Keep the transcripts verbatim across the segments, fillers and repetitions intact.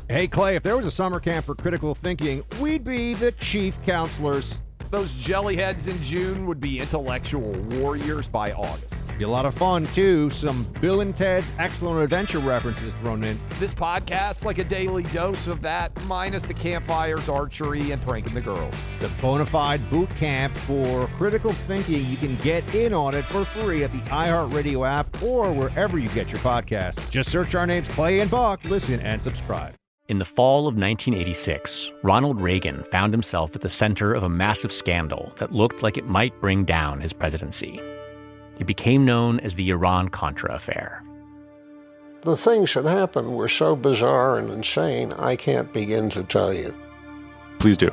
Hey, Clay, if there was a summer camp for critical thinking, we'd be the chief counselors. Those jellyheads in June would be intellectual warriors by August. Be a lot of fun, too. Some Bill and Ted's Excellent Adventure references thrown in. This podcast, like a daily dose of that, minus the campfires, archery, and pranking the girls. The bona fide boot camp for critical thinking. You can get in on it for free at the iHeartRadio app or wherever you get your podcasts. Just search our names, Clay and Buck. Listen and subscribe. In the fall of nineteen eighty-six, Ronald Reagan found himself at the center of a massive scandal that looked like it might bring down his presidency. It became known as the Iran-Contra affair. The things that happened were so bizarre and insane, I can't begin to tell you. Please do.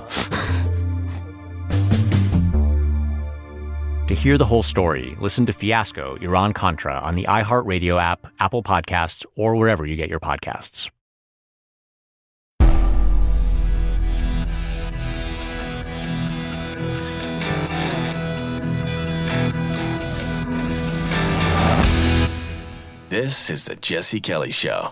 To hear the whole story, listen to Fiasco, Iran-Contra on the iHeartRadio app, Apple Podcasts, or wherever you get your podcasts. This is the Jesse Kelly Show.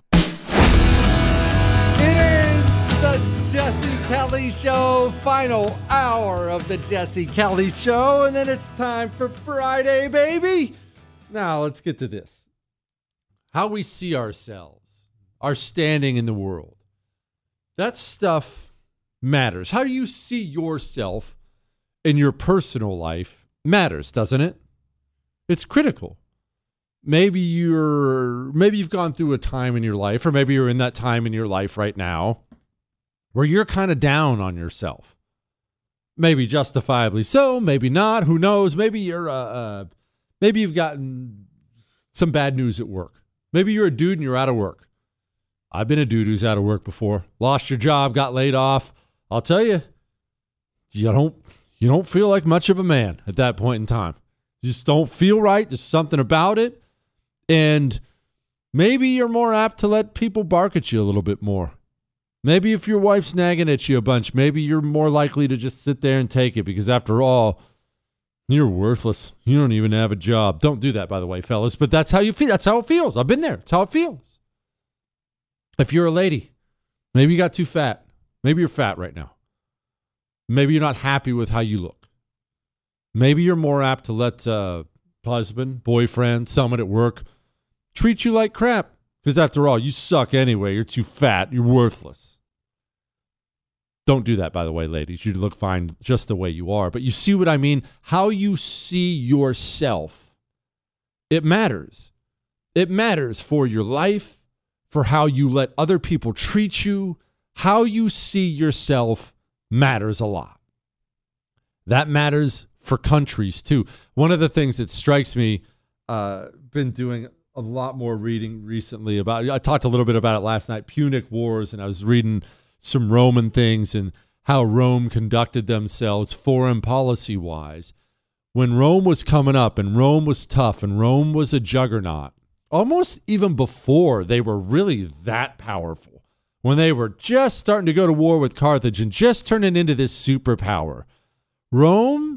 It is the Jesse Kelly Show, final hour of the Jesse Kelly Show, and then it's time for Friday, baby. Now, let's get to this. How we see ourselves, our standing in the world. That stuff matters. How do you see yourself in your personal life matters, doesn't it? It's critical. Maybe you're, maybe you've gone through a time in your life, or maybe you're in that time in your life right now where you're kind of down on yourself. Maybe justifiably so, maybe not. Who knows? Maybe you're, uh, uh, maybe you've gotten some bad news at work. Maybe you're a dude and you're out of work. I've been a dude who's out of work before. Lost your job, got laid off. I'll tell you, you don't, you don't feel like much of a man at that point in time. You just don't feel right. There's something about it. And maybe you're more apt to let people bark at you a little bit more. Maybe if your wife's nagging at you a bunch, maybe you're more likely to just sit there and take it because after all, you're worthless. You don't even have a job. Don't do that, by the way, fellas, but that's how you feel. That's how it feels. I've been there. That's how it feels. If you're a lady, maybe you got too fat. Maybe you're fat right now. Maybe you're not happy with how you look. Maybe you're more apt to let uh, husband, boyfriend, someone at work treat you like crap. Because after all, you suck anyway. You're too fat. You're worthless. Don't do that, by the way, ladies. You look fine just the way you are. But you see what I mean? How you see yourself, it matters. It matters for your life, for how you let other people treat you. How you see yourself matters a lot. That matters for countries, too. One of the things that strikes me, uh, been doing a lot more reading recently about, I talked a little bit about it last night, Punic Wars, and I was reading some Roman things and how Rome conducted themselves foreign policy-wise. When Rome was coming up and Rome was tough and Rome was a juggernaut, almost even before they were really that powerful, when they were just starting to go to war with Carthage and just turning into this superpower, Rome,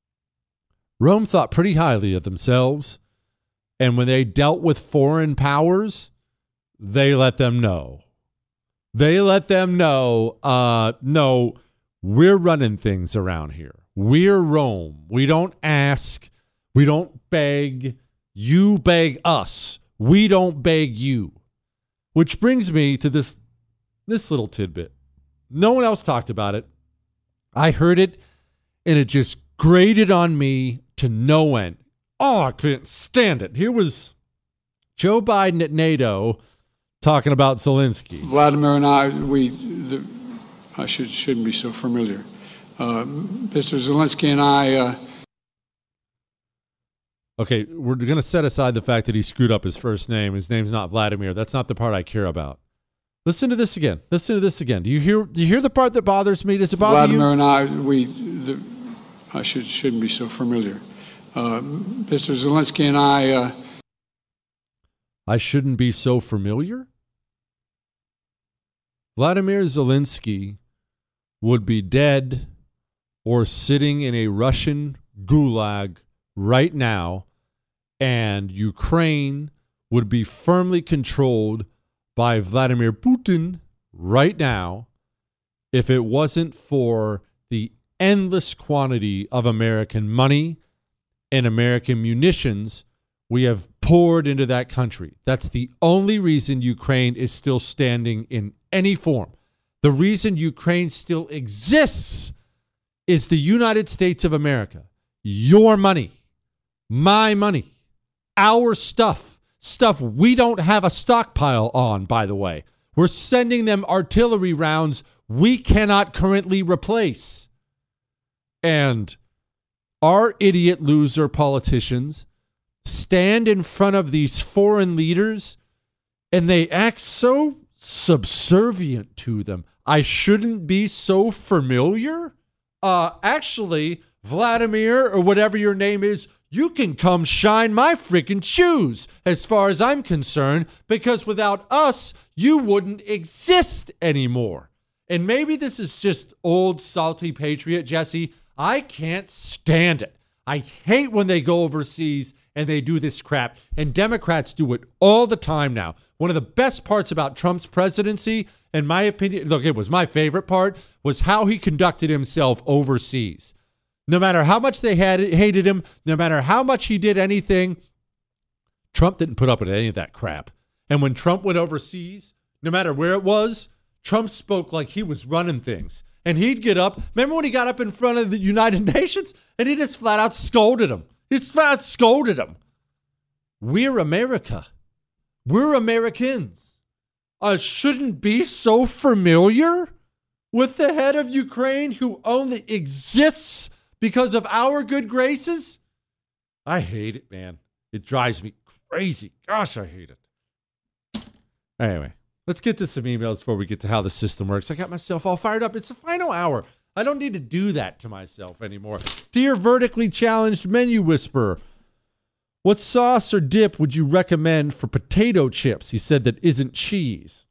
Rome thought pretty highly of themselves. And when they dealt with foreign powers, they let them know. They let them know, uh, no, we're running things around here. We're Rome. We don't ask. We don't beg. You beg us. We don't beg you. Which brings me to this, this little tidbit. No one else talked about it. I heard it, and it just grated on me to no end. Oh, I couldn't stand it. Here was Joe Biden at NATO talking about Zelensky. Vladimir and I, we, the, I should, shouldn't be so familiar. Uh, Mister Zelensky and I... Uh... Okay, we're going to set aside the fact that he screwed up his first name. His name's not Vladimir. That's not the part I care about. Listen to this again. Listen to this again. Do you hear Do you hear the part that bothers me? Does it bother Vladimir you? Vladimir and I, we, the, I should, shouldn't be so familiar. Uh, Mister Zelensky and I... Uh... I shouldn't be so familiar? Vladimir Zelensky would be dead or sitting in a Russian gulag right now, and Ukraine would be firmly controlled by Vladimir Putin right now, if it wasn't for the endless quantity of American money and American munitions we have poured into that country. That's the only reason Ukraine is still standing in any form. The reason Ukraine still exists is the United States of America. Your money, my money, our stuff, stuff we don't have a stockpile on, by the way. We're sending them artillery rounds we cannot currently replace. And our idiot loser politicians stand in front of these foreign leaders and they act so subservient to them. I shouldn't be so familiar? Uh, actually, Vladimir, or whatever your name is, you can come shine my freaking shoes as far as I'm concerned, because without us, you wouldn't exist anymore. And maybe this is just old salty patriot, Jesse. I can't stand it. I hate when they go overseas and they do this crap. And Democrats do it all the time now. One of the best parts about Trump's presidency, in my opinion, look, it was my favorite part, was how he conducted himself overseas. No matter how much they had hated him, no matter how much he did anything, Trump didn't put up with any of that crap. And when Trump went overseas, no matter where it was, Trump spoke like he was running things. And he'd get up. Remember when he got up in front of the United Nations and he just flat out scolded him? He just flat out scolded him. We're America. We're Americans. I shouldn't be so familiar with the head of Ukraine who only exists because of our good graces. I hate it, man. It drives me crazy. Gosh, I hate it. Anyway, let's get to some emails before we get to how the system works. I got myself all fired up. It's the final hour. I don't need to do that to myself anymore. Dear vertically challenged menu whisperer, what sauce or dip would you recommend for potato chips? He said that isn't cheese.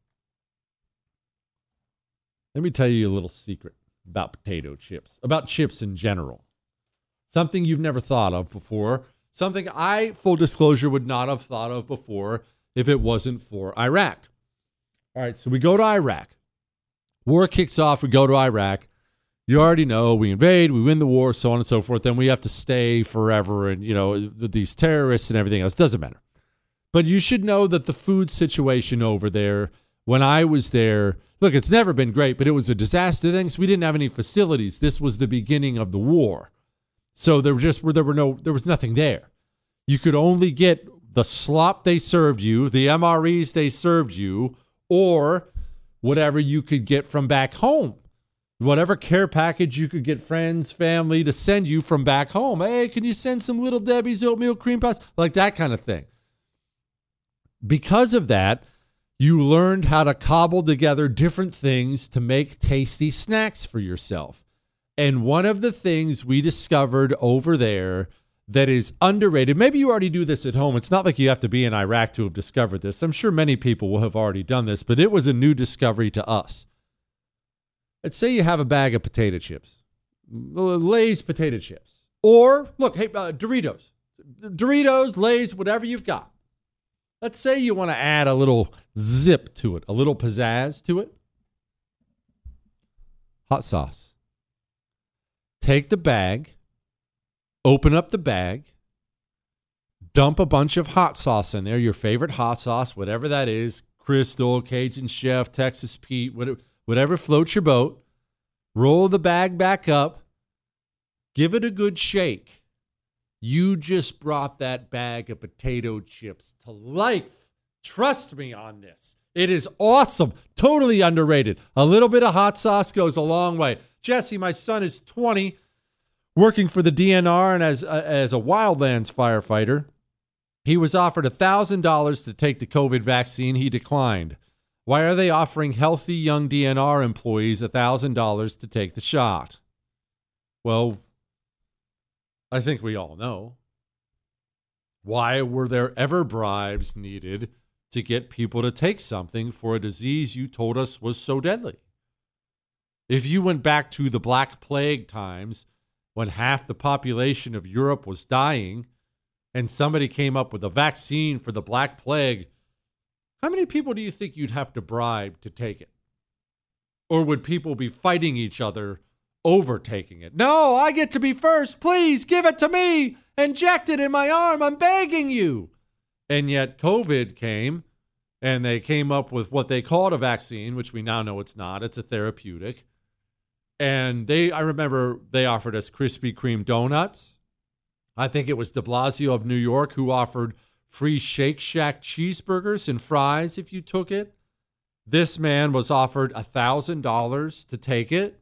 Let me tell you a little secret about potato chips, about chips in general. Something you've never thought of before. Something I, full disclosure, would not have thought of before if it wasn't for Iraq. All right, so we go to Iraq. War kicks off, we go to Iraq. You already know, we invade, we win the war, so on and so forth. Then we have to stay forever and, you know, these terrorists and everything else. Doesn't matter. But you should know that the food situation over there, when I was there, look, it's never been great, but it was a disaster thing. So we didn't have any facilities. This was the beginning of the war. So there were just there were no there was nothing there. You could only get the slop they served you, the M R Es they served you, or whatever you could get from back home. Whatever care package you could get friends, family to send you from back home. Hey, can you send some Little Debbie's oatmeal cream pies? Like that kind of thing. Because of that, you learned how to cobble together different things to make tasty snacks for yourself. And one of the things we discovered over there that is underrated, maybe you already do this at home. It's not like you have to be in Iraq to have discovered this. I'm sure many people will have already done this, but it was a new discovery to us. Let's say you have a bag of potato chips, Lay's potato chips, or look, hey, uh, Doritos, Doritos, Lay's, whatever you've got. Let's say you want to add a little zip to it, a little pizzazz to it. Hot sauce. Take the bag, open up the bag, dump a bunch of hot sauce in there, your favorite hot sauce, whatever that is, Crystal, Cajun Chef, Texas Pete, whatever. Whatever floats your boat, roll the bag back up, give it a good shake. You just brought that bag of potato chips to life. Trust me on this. It is awesome. Totally underrated. A little bit of hot sauce goes a long way. Jesse, my son is twenty, working for the D N R and as, uh, as a wildlands firefighter. He was offered one thousand dollars to take the COVID vaccine. He declined. Why are they offering healthy young D N R employees one thousand dollars to take the shot? Well, I think we all know. Why were there ever bribes needed to get people to take something for a disease you told us was so deadly? If you went back to the Black Plague times, when half the population of Europe was dying, and somebody came up with a vaccine for the Black Plague, how many people do you think you'd have to bribe to take it? Or would people be fighting each other over taking it? No, I get to be first. Please give it to me. Inject it in my arm. I'm begging you. And yet COVID came, and they came up with what they called a vaccine, which we now know it's not. It's a therapeutic. And they, I remember they offered us Krispy Kreme donuts. I think it was de Blasio of New York who offered free Shake Shack cheeseburgers and fries if you took it. This man was offered one thousand dollars to take it.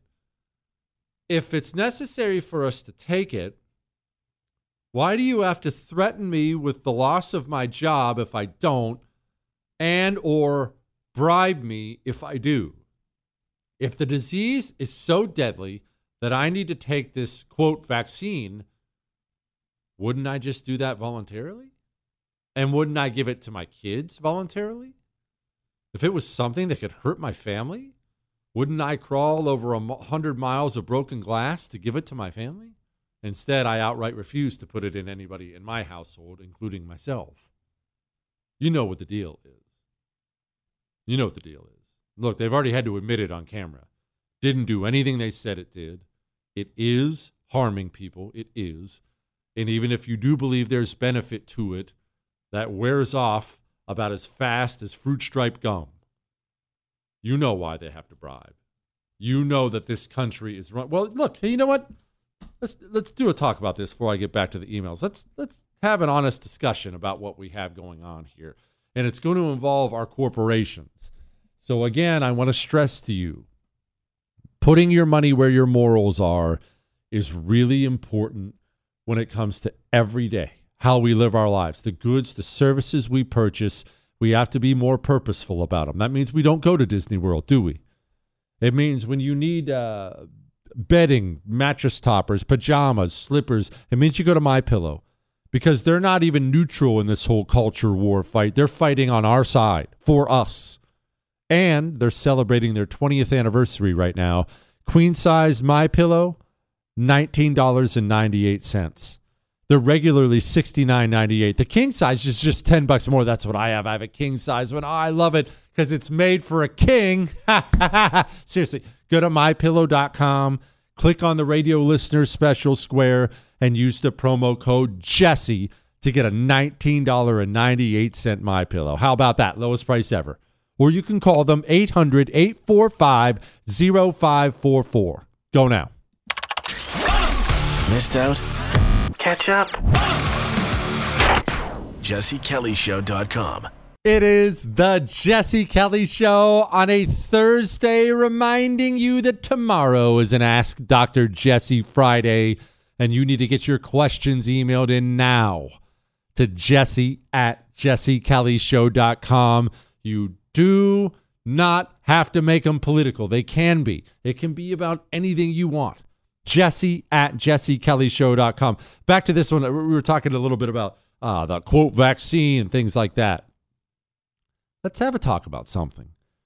If it's necessary for us to take it, why do you have to threaten me with the loss of my job if I don't, and or bribe me if I do? If the disease is so deadly that I need to take this, quote, vaccine, wouldn't I just do that voluntarily? And wouldn't I give it to my kids voluntarily? If it was something that could hurt my family, wouldn't I crawl over a hundred miles of broken glass to give it to my family? Instead, I outright refuse to put it in anybody in my household, including myself. You know what the deal is. You know what the deal is. Look, they've already had to admit it on camera. Didn't do anything they said it did. It is harming people. It is. And even if you do believe there's benefit to it, that wears off about as fast as fruit stripe gum. You know why they have to bribe. You know that this country is run. Well, look, hey, you know what? Let's let's do a talk about this before I get back to the emails. Let's let's have an honest discussion about what we have going on here. And it's going to involve our corporations. So again, I want to stress to you, putting your money where your morals are is really important when it comes to every day, how we live our lives, the goods, the services we purchase. We have to be more purposeful about them. That means we don't go to Disney World, do we? It means when you need uh, bedding, mattress toppers, pajamas, slippers, it means you go to MyPillow, because they're not even neutral in this whole culture war fight. They're fighting on our side for us. And they're celebrating their twentieth anniversary right now. Queen size MyPillow, nineteen dollars and ninety-eight cents. They're regularly sixty-nine ninety-eight. The king size is just ten bucks more. That's what I have. I have a king size one. Oh, I love it because it's made for a king. Seriously, go to my pillow dot com, click on the radio listener special square, and use the promo code Jesse to get a nineteen dollars and ninety-eight cents MyPillow. How about that? Lowest price ever. Or you can call them eight hundred, eight four five, zero five four four. Go now. Missed out? Catch up. Jesse Kelly Show dot com. It is the Jesse Kelly Show on a Thursday, reminding you that tomorrow is an Ask Doctor Jesse Friday, and you need to get your questions emailed in now to Jesse at Jesse Kelly Show dot com. You do not have to make them political. They can be. It can be about anything you want. Jesse at Jesse Kelly Show dot com. Back to this one. We were talking a little bit about uh, the quote vaccine and things like that. Let's have a talk about something.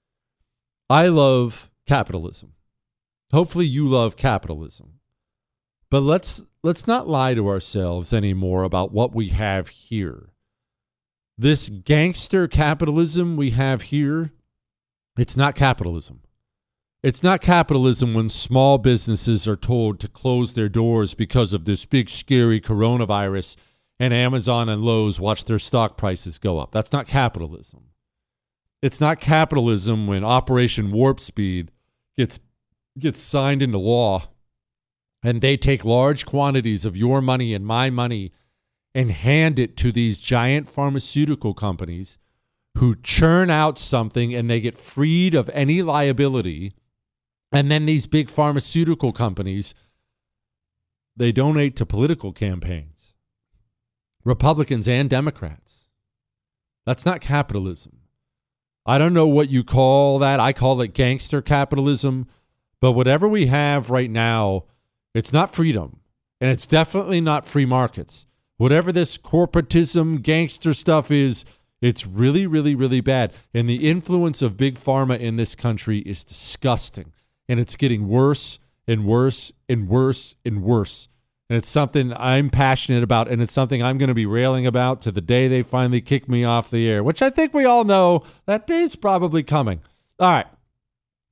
I love capitalism. Hopefully you love capitalism. But let's let's not lie to ourselves anymore about what we have here. This gangster capitalism we have here, it's not capitalism. It's not capitalism when small businesses are told to close their doors because of this big, scary coronavirus, and Amazon and Lowe's watch their stock prices go up. That's not capitalism. It's not capitalism when Operation Warp Speed gets gets signed into law and they take large quantities of your money and my money and hand it to these giant pharmaceutical companies who churn out something and they get freed of any liability. And then these big pharmaceutical companies, they donate to political campaigns, Republicans and Democrats. That's not capitalism. I don't know what you call that. I call it gangster capitalism. But whatever we have right now, it's not freedom. And it's definitely not free markets. Whatever this corporatism, gangster stuff is, it's really, really, really bad. And the influence of big pharma in this country is disgusting. And it's getting worse and worse and worse and worse. And it's something I'm passionate about, and it's something I'm going to be railing about to the day they finally kick me off the air, which I think we all know that day's probably coming. All right.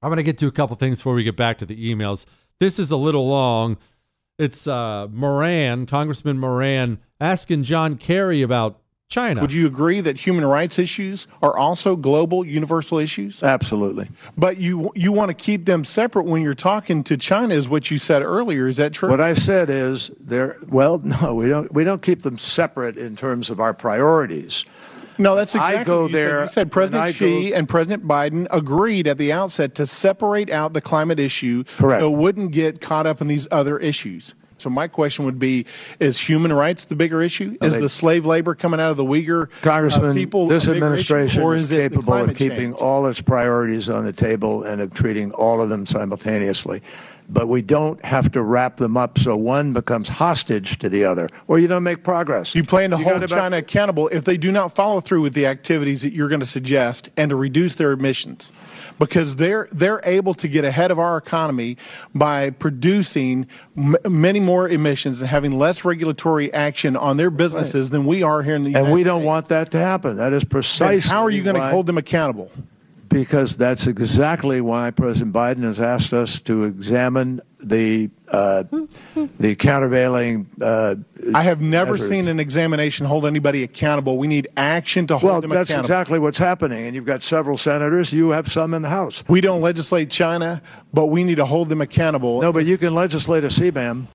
I'm going to get to a couple things before we get back to the emails. This is a little long. It's uh, Moran, Congressman Moran, asking John Kerry about China. Would you agree that human rights issues are also global, universal issues? Absolutely. But you you want to keep them separate when you're talking to China, is what you said earlier. Is that true? What I said is, they're, well, no, we don't, we don't keep them separate in terms of our priorities. No, that's exactly I go what you there, said. You said President Xi go, and President Biden agreed at the outset to separate out the climate issue correct. so it wouldn't get caught up in these other issues. So my question would be, is human rights the bigger issue? No, is they, the slave labor coming out of the Uyghur Congressman, uh, people this a bigger administration issue, or is, is it capable of keeping change? all its priorities on the table and of treating all of them simultaneously. But we don't have to wrap them up so one becomes hostage to the other, or you don't make progress. You plan to you hold China accountable if they do not follow through with the activities that you're going to suggest and to reduce their emissions. Because they're they're able to get ahead of our economy by producing m- many more emissions and having less regulatory action on their businesses right. than we are here in the United States. And we don't want that to happen. That is precisely then how are you going why, to hold them accountable? Because that's exactly why President Biden has asked us to examine the uh, the countervailing. Uh, I have never measures. seen an examination hold anybody accountable. We need action to hold well, them that's accountable. Well, that's exactly what's happening. And you've got several senators. You have some in the House. We don't legislate China, but we need to hold them accountable. No, but you can legislate a C BAM.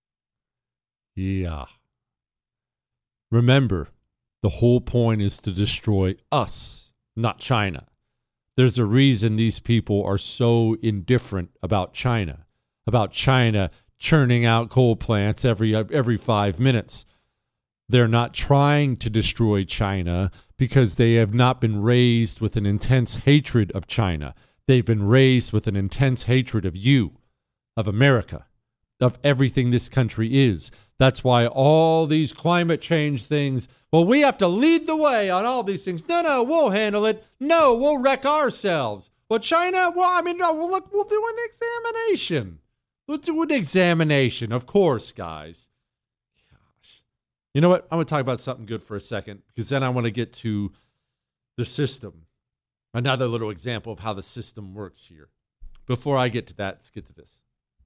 Yeah. Remember, the whole point is to destroy us, not China. There's a reason these people are so indifferent about China, about China churning out coal plants every every five minutes. They're not trying to destroy China because they have not been raised with an intense hatred of China. They've been raised with an intense hatred of you, of America, of everything this country is. That's why all these climate change things, well, we have to lead the way on all these things. No, no, we'll handle it. No, we'll wreck ourselves. Well, China, well, I mean, no, we'll, look, we'll do an examination. We'll do an examination, of course, guys. Gosh. You know what? I'm going to talk about something good for a second, because then I want to get to the system. Another little example of how the system works here. Before I get to that, let's get to this.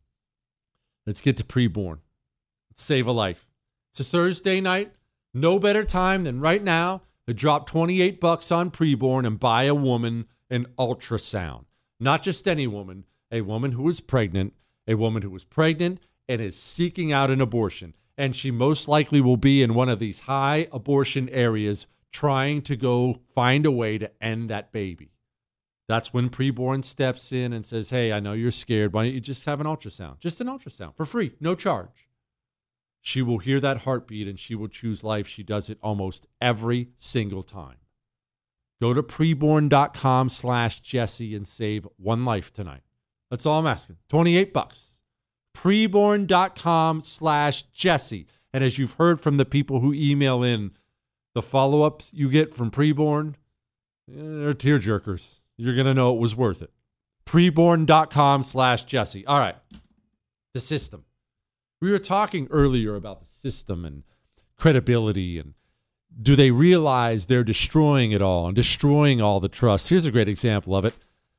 Let's get to preborn. Save a life. It's a Thursday night. No better time than right now to drop twenty-eight bucks on preborn and buy a woman an ultrasound. Not just any woman, a woman who is pregnant, a woman who is pregnant and is seeking out an abortion. And she most likely will be in one of these high abortion areas trying to go find a way to end that baby. That's when preborn steps in and says, hey, I know you're scared. Why don't you just have an ultrasound? Just an ultrasound for free, no charge. She will hear that heartbeat and she will choose life. She does it almost every single time. Go to preborn.com slash Jesse and save one life tonight. That's all I'm asking. twenty-eight bucks. Preborn.com slash Jesse. And as you've heard from the people who email in, the follow-ups you get from preborn, they're tearjerkers. You're going to know it was worth it. Preborn.com slash Jesse. All right. The system. We were talking earlier about the system and credibility, and do they realize they're destroying it all and destroying all the trust? Here's a great example of it.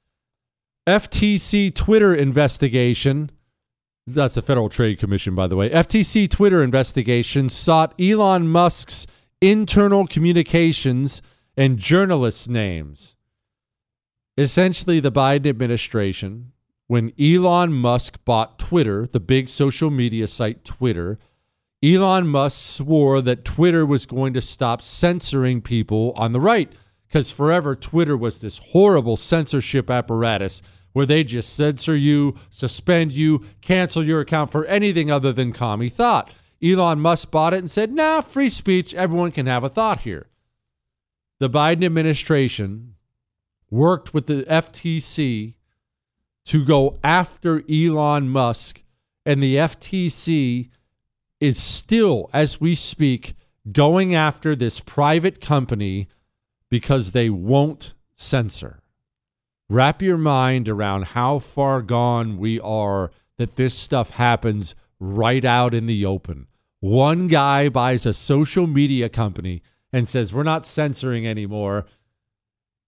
F T C Twitter investigation. That's the Federal Trade Commission, by the way. F T C Twitter investigation sought Elon Musk's internal communications and journalists' names. Essentially, the Biden administration, when Elon Musk bought Twitter, the big social media site Twitter, Elon Musk swore that Twitter was going to stop censoring people on the right, because forever Twitter was this horrible censorship apparatus where they just censor you, suspend you, cancel your account for anything other than commie thought. Elon Musk bought it and said, nah, free speech, everyone can have a thought here. The Biden administration worked with the F T C to go after Elon Musk, and the F T C is still, as we speak, going after this private company because they won't censor. Wrap your mind around how far gone we are that this stuff happens right out in the open. One guy buys a social media company and says, we're not censoring anymore.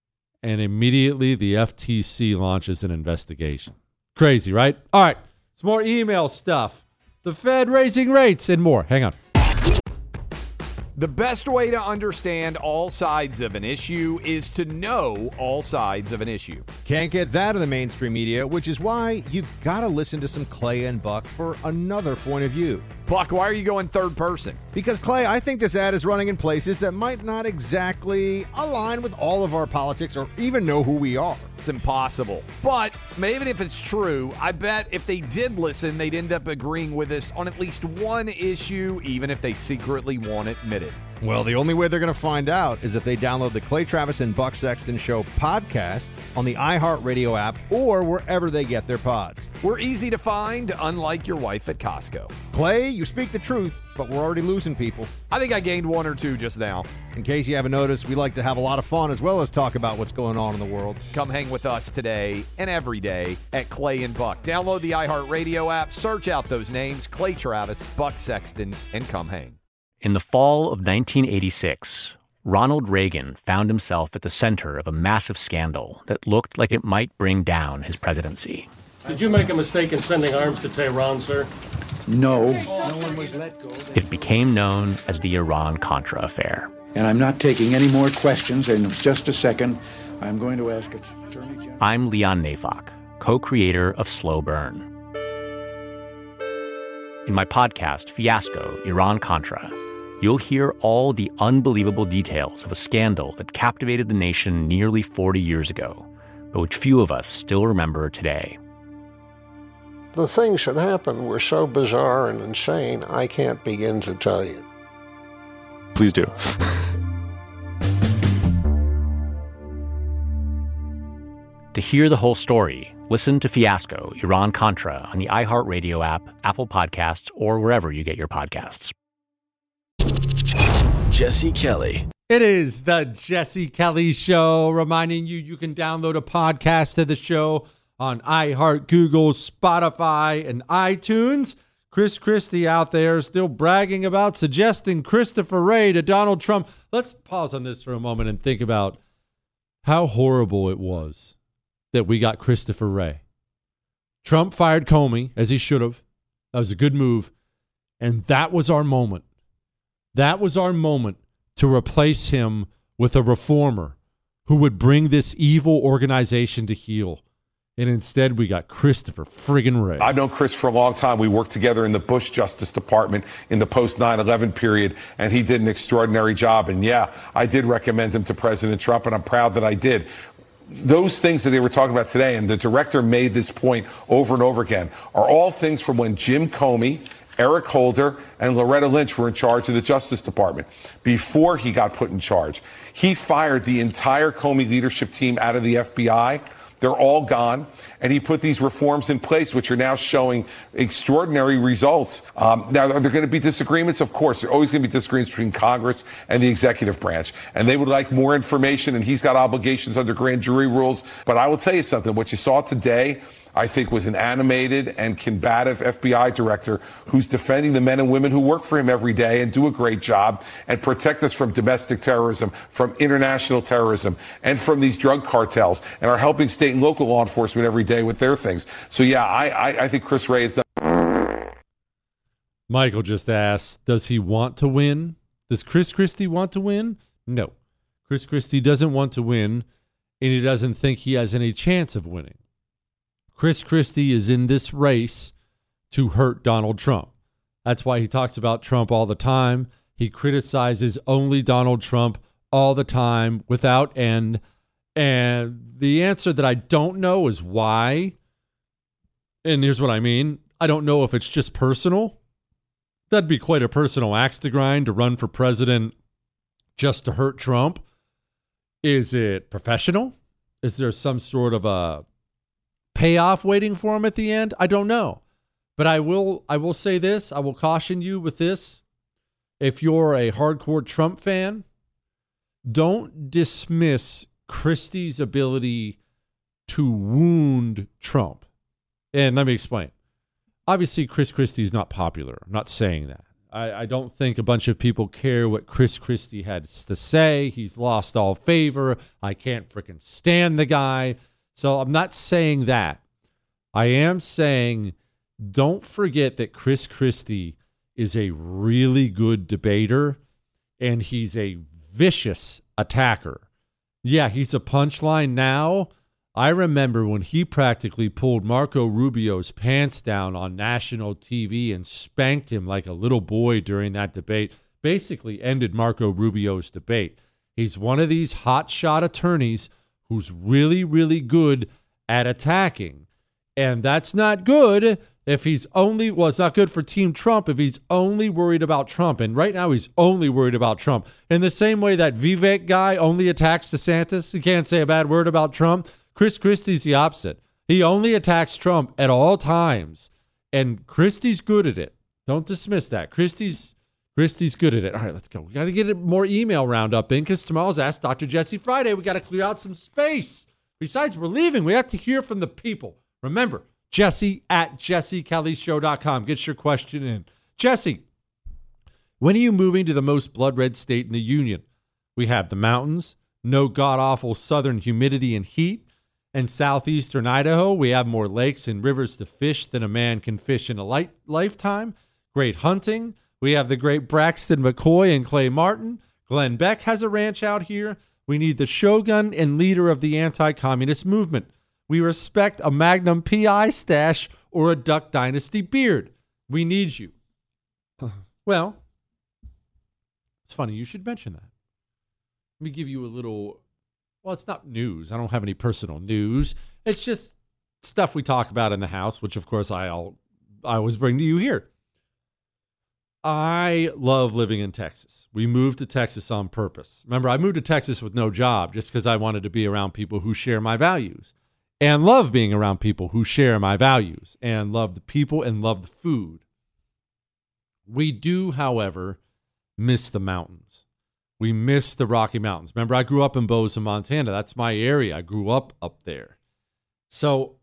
and immediately the F T C launches an investigation. Crazy, right? All right, some more email stuff. The Fed raising rates and more. Hang on. The best way to understand all sides of an issue is to know all sides of an issue. Can't get that in the mainstream media, which is why you've got to listen to some Clay and Buck for another point of view. Buck, why are you going third person? Because, Clay, I think this ad is running in places that might not exactly align with all of our politics or even know who we are. It's impossible. But even if it's true, I bet if they did listen, they'd end up agreeing with us on at least one issue, even if they secretly won't admit it. Well, the only way they're going to find out is if they download the Clay Travis and Buck Sexton Show podcast on the iHeartRadio app or wherever they get their pods. We're easy to find, unlike your wife at Costco. Clay, you speak the truth, but we're already losing people. I think I gained one or two just now. In case you haven't noticed, we like to have a lot of fun as well as talk about what's going on in the world. Come hang with us today and every day at Clay and Buck. Download the iHeartRadio app, search out those names, Clay Travis, Buck Sexton, and come hang. In the fall of nineteen eighty-six, Ronald Reagan found himself at the center of a massive scandal that looked like it might bring down his presidency. Did you make a mistake in sending arms to Tehran, sir? No. No one was let go. It became known as the Iran-Contra affair. And I'm not taking any more questions. In just a second, I'm going to ask Attorney General. I'm Leon Neyfakh, co-creator of Slow Burn. In my podcast, Fiasco, Iran-Contra, you'll hear all the unbelievable details of a scandal that captivated the nation nearly forty years ago, but which few of us still remember today. The things that happened were so bizarre and insane, I can't begin to tell you. Please do. To hear the whole story, listen to Fiasco, Iran-Contra on the iHeartRadio app, Apple Podcasts, or wherever you get your podcasts. Jesse Kelly. It is the Jesse Kelly Show, reminding you you can download a podcast of the show on iHeart, Google, Spotify, and iTunes. Chris Christie out there still bragging about suggesting Christopher Wray to Donald Trump. Let's pause on this for a moment and think about how horrible it was that we got Christopher Wray. Trump fired Comey, as he should have. That was a good move. And that was our moment. That was our moment to replace him with a reformer who would bring this evil organization to heel. And instead, we got Christopher friggin' Wray. I've known Chris for a long time. We worked together in the Bush Justice Department in the post nine eleven period, and he did an extraordinary job. And yeah, I did recommend him to President Trump, and I'm proud that I did. Those things that they were talking about today, and the director made this point over and over again, are all things from when Jim Comey, Eric Holder, and Loretta Lynch were in charge of the Justice Department before he got put in charge. He fired the entire Comey leadership team out of the F B I. They're all gone. And he put these reforms in place, which are now showing extraordinary results. Um, now, are there going to be disagreements? Of course. There are always going to be disagreements between Congress and the executive branch. And they would like more information, and he's got obligations under grand jury rules. But I will tell you something. What you saw today, I think, was an animated and combative F B I director who's defending the men and women who work for him every day and do a great job and protect us from domestic terrorism, from international terrorism, and from these drug cartels, and are helping state and local law enforcement every day with their things. So, yeah, I, I, I think Chris Wray is done. Michael just asked, does he want to win? Does Chris Christie want to win? No. Chris Christie doesn't want to win, and he doesn't think he has any chance of winning. Chris Christie is in this race to hurt Donald Trump. That's why he talks about Trump all the time. He criticizes only Donald Trump all the time without end. And the answer that I don't know is why. And here's what I mean. I don't know if it's just personal. That'd be quite a personal axe to grind to run for president just to hurt Trump. Is it professional? Is there some sort of a payoff waiting for him at the end? I don't know. But I will I will say this. I will caution you with this. If you're a hardcore Trump fan, don't dismiss Christie's ability to wound Trump. And let me explain. Obviously, Chris Christie is not popular. I'm not saying that. I, I don't think a bunch of people care what Chris Christie had to say. He's lost all favor. I can't freaking stand the guy. So I'm not saying that. I am saying don't forget that Chris Christie is a really good debater, and he's a vicious attacker. Yeah, he's a punchline now. I remember when he practically pulled Marco Rubio's pants down on national T V and spanked him like a little boy during that debate, basically ended Marco Rubio's debate. He's one of these hotshot attorneys who's really, really good at attacking. And that's not good if he's only, well, it's not good for Team Trump if he's only worried about Trump. And right now he's only worried about Trump. In the same way that Vivek guy only attacks DeSantis, he can't say a bad word about Trump. Chris Christie's the opposite. He only attacks Trump at all times. And Christie's good at it. Don't dismiss that. Christie's Christie's good at it. All right, let's go. We got to get more email roundup in because tomorrow's Ask Doctor Jesse Friday. We got to clear out some space. Besides, we're leaving. We have to hear from the people. Remember, Jesse at jesse kelly show dot com. Get your question in. Jesse, when are you moving to the most blood-red state in the union? We have the mountains, no god-awful southern humidity and heat. In southeastern Idaho, we have more lakes and rivers to fish than a man can fish in a light lifetime. Great hunting. We have the great Braxton McCoy and Clay Martin. Glenn Beck has a ranch out here. We need the shogun and leader of the anti-communist movement. We respect a Magnum P I stash or a Duck Dynasty beard. We need you. Well, it's funny you should mention that. Let me give you a little... Well, it's not news. I don't have any personal news. It's just stuff we talk about in the house, which, of course, I all, I always bring to you here. I love living in Texas. We moved to Texas on purpose. Remember, I moved to Texas with no job just because I wanted to be around people who share my values and love being around people who share my values and love the people and love the food. We do, however, miss the mountains. We miss the Rocky Mountains. Remember, I grew up in Bozeman, Montana. That's my area. I grew up up there. So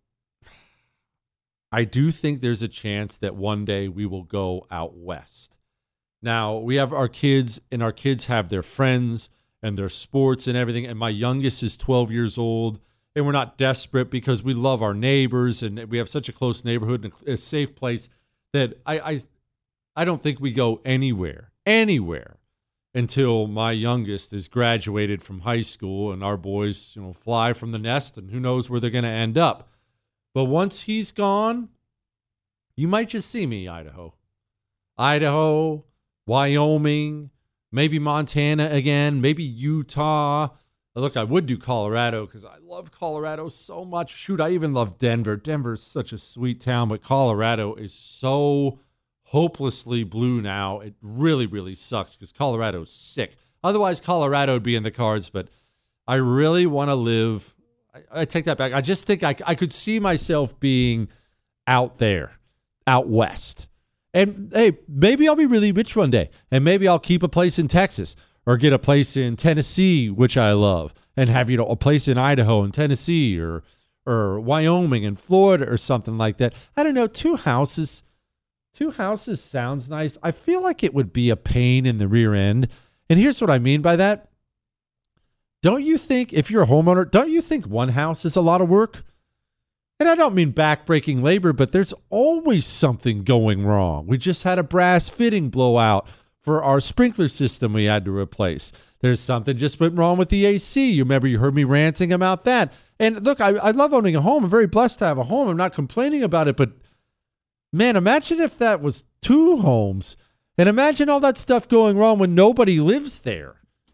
I do think there's a chance that one day we will go out west. Now, we have our kids, and our kids have their friends and their sports and everything. And my youngest is twelve years old, and we're not desperate because we love our neighbors, and we have such a close neighborhood and a safe place that I, I, I don't think we go anywhere, anywhere. Until my youngest is graduated from high school and our boys, you know, fly from the nest and who knows where they're going to end up. But once he's gone, you might just see me, Idaho. Idaho, Wyoming, maybe Montana again, maybe Utah. Look, I would do Colorado because I love Colorado so much. Shoot, I even love Denver. Denver's such a sweet town, but Colorado is so hopelessly blue now. It really, really sucks because Colorado's sick. Otherwise, Colorado would be in the cards, but I really want to live. I, I take that back. I just think I, I could see myself being out there, out west. And, hey, maybe I'll be really rich one day, and maybe I'll keep a place in Texas or get a place in Tennessee, which I love, and have, you know, a place in Idaho and Tennessee or, or Wyoming and Florida or something like that. I don't know, two houses. Two houses sounds nice. I feel like it would be a pain in the rear end. And here's what I mean by that. Don't you think, if you're a homeowner, don't you think one house is a lot of work? And I don't mean backbreaking labor, but there's always something going wrong. We just had a brass fitting blowout for our sprinkler system we had to replace. There's something just went wrong with the A C. You remember you heard me ranting about that. And look, I, I love owning a home. I'm very blessed to have a home. I'm not complaining about it, but man, imagine if that was two homes, and imagine all that stuff going wrong when nobody lives there.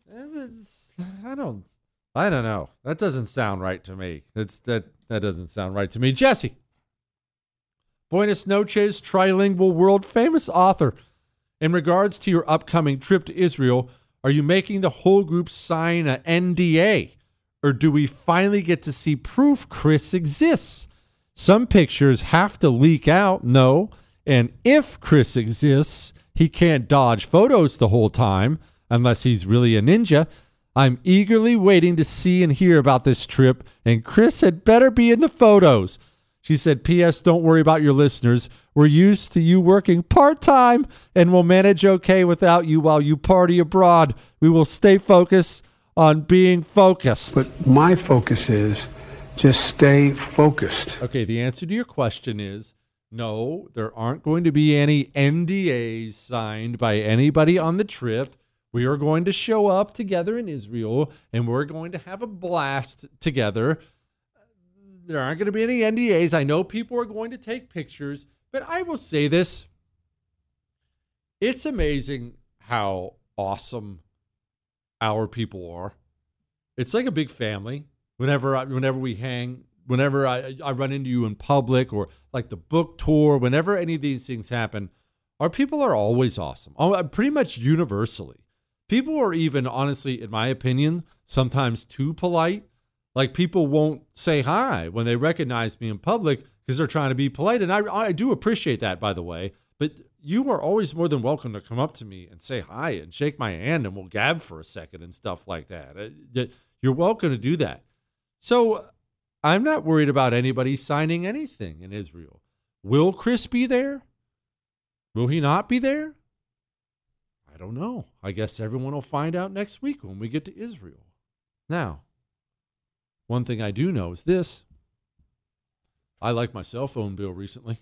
I don't, I don't know. That doesn't sound right to me. That's that. That doesn't sound right to me. Jesse, Buenas noches, trilingual, world-famous author. In regards to your upcoming trip to Israel, are you making the whole group sign an N D A, or do we finally get to see proof Chris exists? Some pictures have to leak out, no. And if Chris exists, he can't dodge photos the whole time, unless he's really a ninja. I'm eagerly waiting to see and hear about this trip, and Chris had better be in the photos. She said, P S don't worry about your listeners. We're used to you working part-time and will manage okay without you while you party abroad. We will stay focused on being focused. But my focus is just stay focused. Okay, the answer to your question is no, there aren't going to be any N D As signed by anybody on the trip. We are going to show up together in Israel, and we're going to have a blast together. There aren't going to be any N D As. I know people are going to take pictures, but I will say this. It's amazing how awesome our people are. It's like a big family. Whenever I, whenever we hang, whenever I, I run into you in public or like the book tour, whenever any of these things happen, our people are always awesome. Oh, pretty much universally. People are even, honestly, in my opinion, sometimes too polite. Like people won't say hi when they recognize me in public because they're trying to be polite. And I, I do appreciate that, by the way. But you are always more than welcome to come up to me and say hi and shake my hand and we'll gab for a second and stuff like that. You're welcome to do that. So I'm not worried about anybody signing anything in Israel. Will Chris be there? Will he not be there? I don't know. I guess everyone will find out next week when we get to Israel. Now, one thing I do know is this. I like my cell phone bill recently.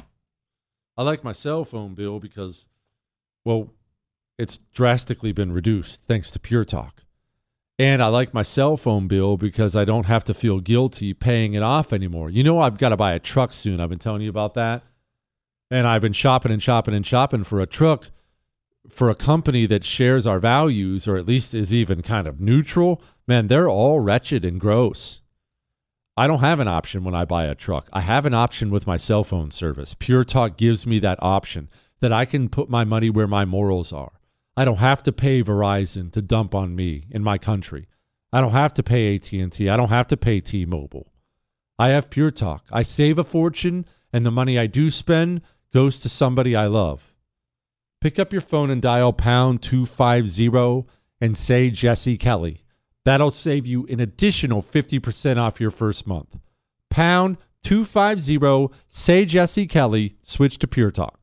I like my cell phone bill because, well, it's drastically been reduced thanks to Pure Talk. And I like my cell phone bill because I don't have to feel guilty paying it off anymore. You know, I've got to buy a truck soon. I've been telling you about that. And I've been shopping and shopping and shopping for a truck for a company that shares our values, or at least is even kind of neutral. Man, they're all wretched and gross. I don't have an option when I buy a truck. I have an option with my cell phone service. Pure Talk gives me that option that I can put my money where my morals are. I don't have to pay Verizon to dump on me in my country. I don't have to pay A T and T. I don't have to pay T-Mobile. I have Pure Talk. I save a fortune, and the money I do spend goes to somebody I love. Pick up your phone and dial pound two fifty and say Jesse Kelly. That'll save you an additional fifty percent off your first month. Pound two fifty, say Jesse Kelly, switch to Pure Talk.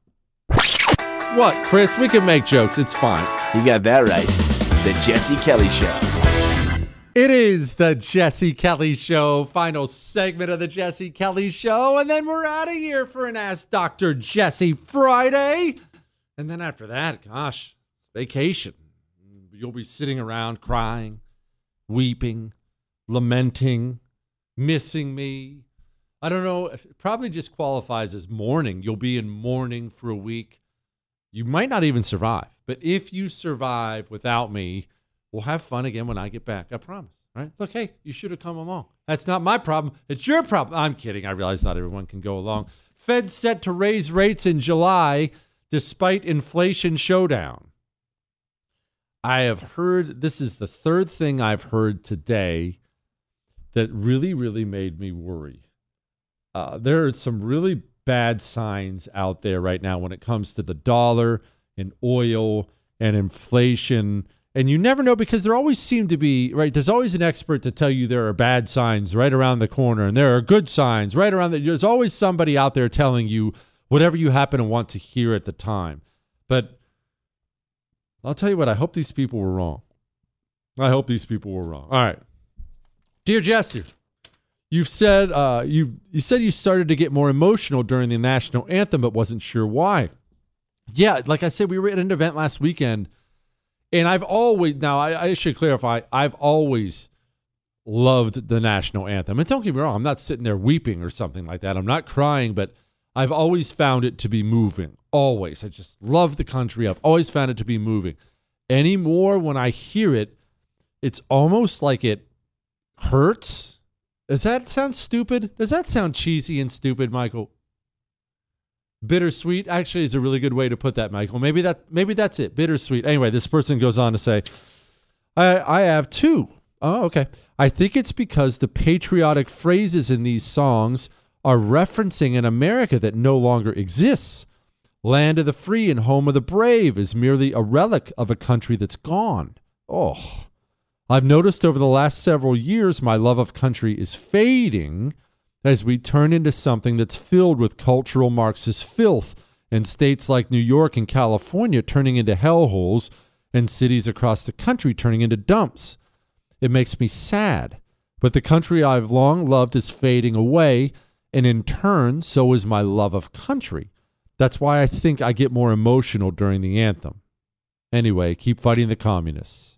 What, Chris? We can make jokes. It's fine. You got that right. The Jesse Kelly Show. It is the Jesse Kelly Show, final segment of the Jesse Kelly Show, and then we're out of here for an Ask Doctor Jesse Friday. And then after that, gosh, it's vacation. You'll be sitting around crying, weeping, lamenting, missing me. I don't know. It probably just qualifies as mourning. You'll be in mourning for a week. You might not even survive. But if you survive without me, we'll have fun again when I get back. I promise. Right? Look, hey, you should have come along. That's not my problem. It's your problem. I'm kidding. I realize not everyone can go along. Fed set to raise rates in July despite inflation showdown. I have heard, this is the third thing I've heard today that really, really made me worry. Uh, there are some really bad signs out there right now when it comes to the dollar and oil and inflation. And you never know because there always seem to be, right, there's always an expert to tell you there are bad signs right around the corner and there are good signs right around the, there's always somebody out there telling you whatever you happen to want to hear at the time. But I'll tell you what, I hope these people were wrong. I hope these people were wrong. All right. Dear Jesse, you've said uh, you you said you started to get more emotional during the national anthem, but wasn't sure why. Yeah, like I said, we were at an event last weekend, and I've always, now I, I should clarify, I've always loved the national anthem. And don't get me wrong, I'm not sitting there weeping or something like that. I'm not crying, but I've always found it to be moving. Always. I just love the country. I've always found it to be moving. Anymore, when I hear it, it's almost like it hurts. Does that sound stupid? Does that sound cheesy and stupid, Michael? Bittersweet actually is a really good way to put that, Michael. Maybe that maybe that's it. Bittersweet. Anyway, this person goes on to say, I, I have two. Oh, okay. I think it's because the patriotic phrases in these songs are referencing an America that no longer exists. Land of the free and home of the brave is merely a relic of a country that's gone. Oh, I've noticed over the last several years my love of country is fading as we turn into something that's filled with cultural Marxist filth, and states like New York and California turning into hellholes, and cities across the country turning into dumps. It makes me sad, but the country I've long loved is fading away, and in turn, so is my love of country. That's why I think I get more emotional during the anthem. Anyway, keep fighting the communists.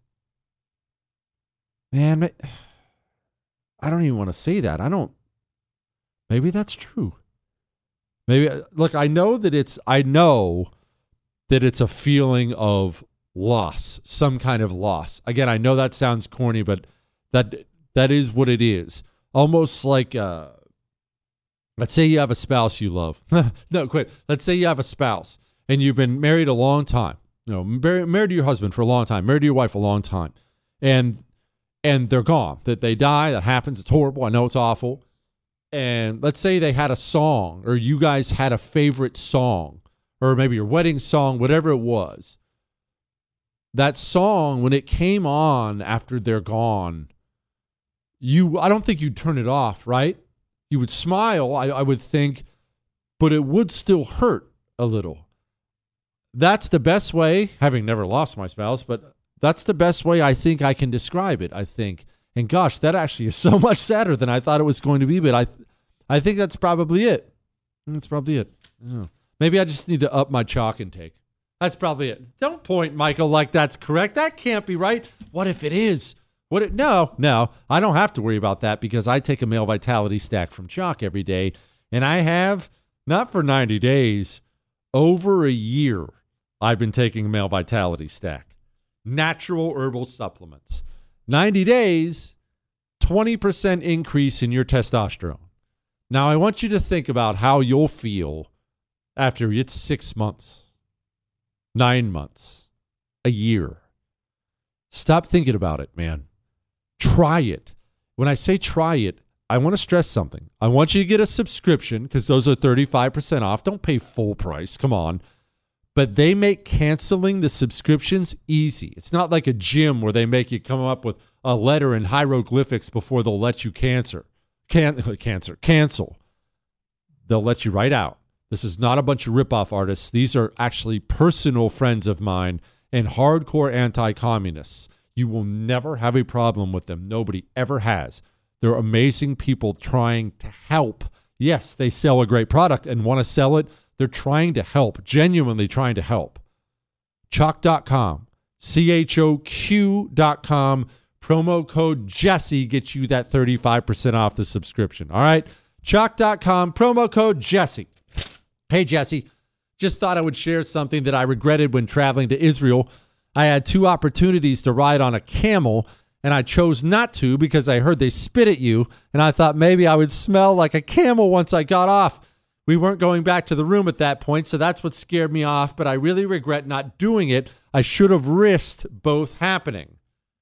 Man, I don't even want to say that. I don't. Maybe that's true. Maybe, look, I know that it's, I know that it's a feeling of loss, some kind of loss. Again, I know that sounds corny, but that that is what it is. Almost like, uh, let's say you have a spouse you love. No, quit. Let's say you have a spouse and you've been married a long time. You know, married, married to your husband for a long time, married to your wife a long time, and and they're gone. That they die. That happens. It's horrible. I know it's awful. And let's say they had a song, or you guys had a favorite song, or maybe your wedding song, whatever it was. That song, when it came on after they're gone, you I don't think you'd turn it off, right? You would smile, I, I would think, but it would still hurt a little. That's the best way, having never lost my spouse, but that's the best way I think I can describe it, I think. And gosh, that actually is so much sadder than I thought it was going to be, but I I think that's probably it. That's probably it. Oh. Maybe I just need to up my chalk intake. That's probably it. Don't point, Michael, like that's correct. That can't be right. What if it is? What? It, no, no, I don't have to worry about that because I take a male vitality stack from Chalk every day, and I have, not for ninety days, over a year, I've been taking a male vitality stack. Natural herbal supplements. ninety days, twenty percent increase in your testosterone. Now, I want you to think about how you'll feel after it's six months, nine months, a year. Stop thinking about it, man. Try it. When I say try it, I want to stress something. I want you to get a subscription because those are thirty-five percent off. Don't pay full price. Come on. But they make canceling the subscriptions easy. It's not like a gym where they make you come up with a letter in hieroglyphics before they'll let you cancer. Can, cancer. Cancel. They'll let you right out. This is not a bunch of ripoff artists. These are actually personal friends of mine and hardcore anti-communists. You will never have a problem with them. Nobody ever has. They're amazing people trying to help. Yes, they sell a great product and want to sell it. They're trying to help, genuinely trying to help. Chalk dot com, C H O Q dot com. Promo code Jesse gets you that thirty-five percent off the subscription. All right? Chalk dot com, promo code Jesse. Hey, Jesse, just thought I would share something that I regretted when traveling to Israel. I had two opportunities to ride on a camel, and I chose not to because I heard they spit at you, and I thought maybe I would smell like a camel once I got off. We weren't going back to the room at that point, so that's what scared me off, but I really regret not doing it. I should have risked both happening.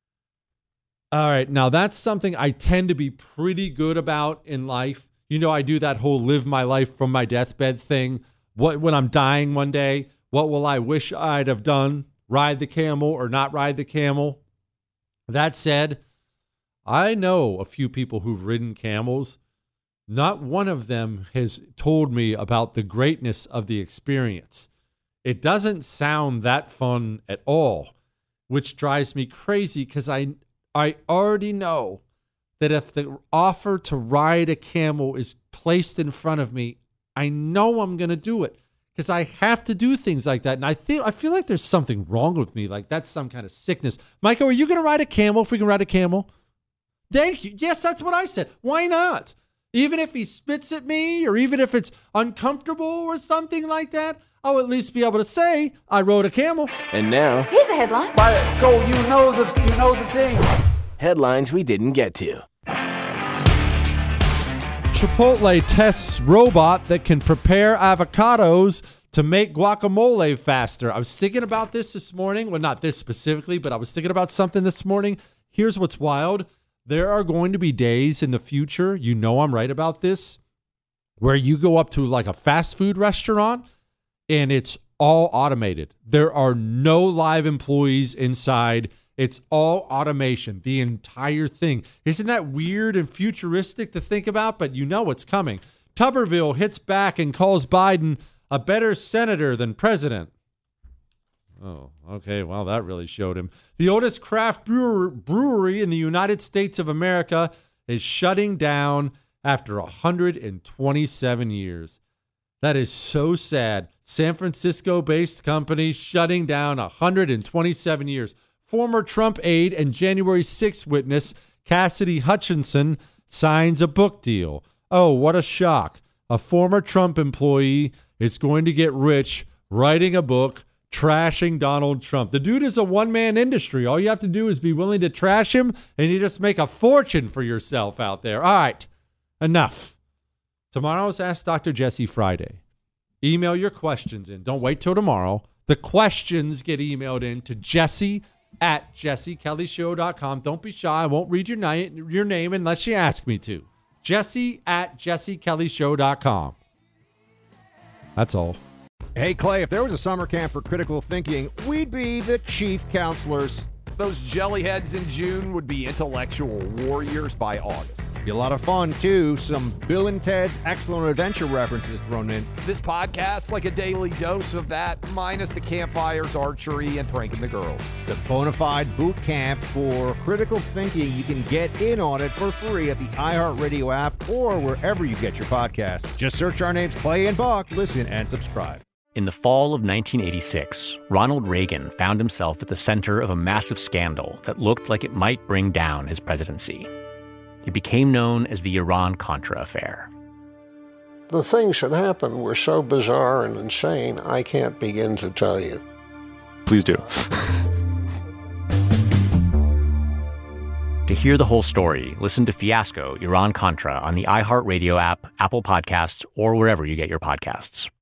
All right, now that's something I tend to be pretty good about in life. You know, I do that whole live my life from my deathbed thing. What when I'm dying one day, what will I wish I'd have done? Ride the camel or not ride the camel? That said, I know a few people who've ridden camels. Not one of them has told me about the greatness of the experience. It doesn't sound that fun at all, which drives me crazy because I I already know that if the offer to ride a camel is placed in front of me, I know I'm going to do it because I have to do things like that. And I think I feel like there's something wrong with me, like that's some kind of sickness. Michael, are you going to ride a camel if we can ride a camel? Thank you. Yes, that's what I said. Why not? Even if he spits at me or even if it's uncomfortable or something like that, I'll at least be able to say I rode a camel. And now, here's a headline. By go, you know the you know the thing. Headlines we didn't get to. Chipotle tests robot that can prepare avocados to make guacamole faster. I was thinking about this this morning. Well, not this specifically, but I was thinking about something this morning. Here's what's wild. There are going to be days in the future, you know I'm right about this, where you go up to like a fast food restaurant and it's all automated. There are no live employees inside. It's all automation, the entire thing. Isn't that weird and futuristic to think about? But you know what's coming. Tuberville hits back and calls Biden a better senator than president. Oh, okay. Well, that really showed him. The oldest craft brewer, brewery in the United States of America is shutting down after one hundred twenty-seven years. That is so sad. San Francisco-based company shutting down one hundred twenty-seven years. Former Trump aide and January sixth witness Cassidy Hutchinson signs a book deal. Oh, what a shock. A former Trump employee is going to get rich writing a book trashing Donald Trump. The dude is a one-man industry. All you have to do is be willing to trash him, and you just make a fortune for yourself out there. All right, enough. Tomorrow's Ask Doctor Jesse Friday. Email your questions in. Don't wait till tomorrow. The questions get emailed in to Jesse at jesse kelly show dot com. Don't be shy. I won't read your, ni- your name unless you ask me to. Jesse at jesse kelly show dot com. That's all. Hey, Clay, if there was a summer camp for critical thinking, we'd be the chief counselors. Those jellyheads in June would be intellectual warriors by August. Be a lot of fun, too. Some Bill and Ted's Excellent Adventure references thrown in. This podcast, like a daily dose of that, minus the campfires, archery, and pranking the girls. The bona fide boot camp for critical thinking. You can get in on it for free at the iHeartRadio app or wherever you get your podcasts. Just search our names, Clay and Buck. Listen and subscribe. In the fall of nineteen eighty-six, Ronald Reagan found himself at the center of a massive scandal that looked like it might bring down his presidency. It became known as the Iran-Contra affair. The things that happened were so bizarre and insane, I can't begin to tell you. Please do. To hear the whole story, listen to Fiasco, Iran-Contra on the iHeartRadio app, Apple Podcasts, or wherever you get your podcasts.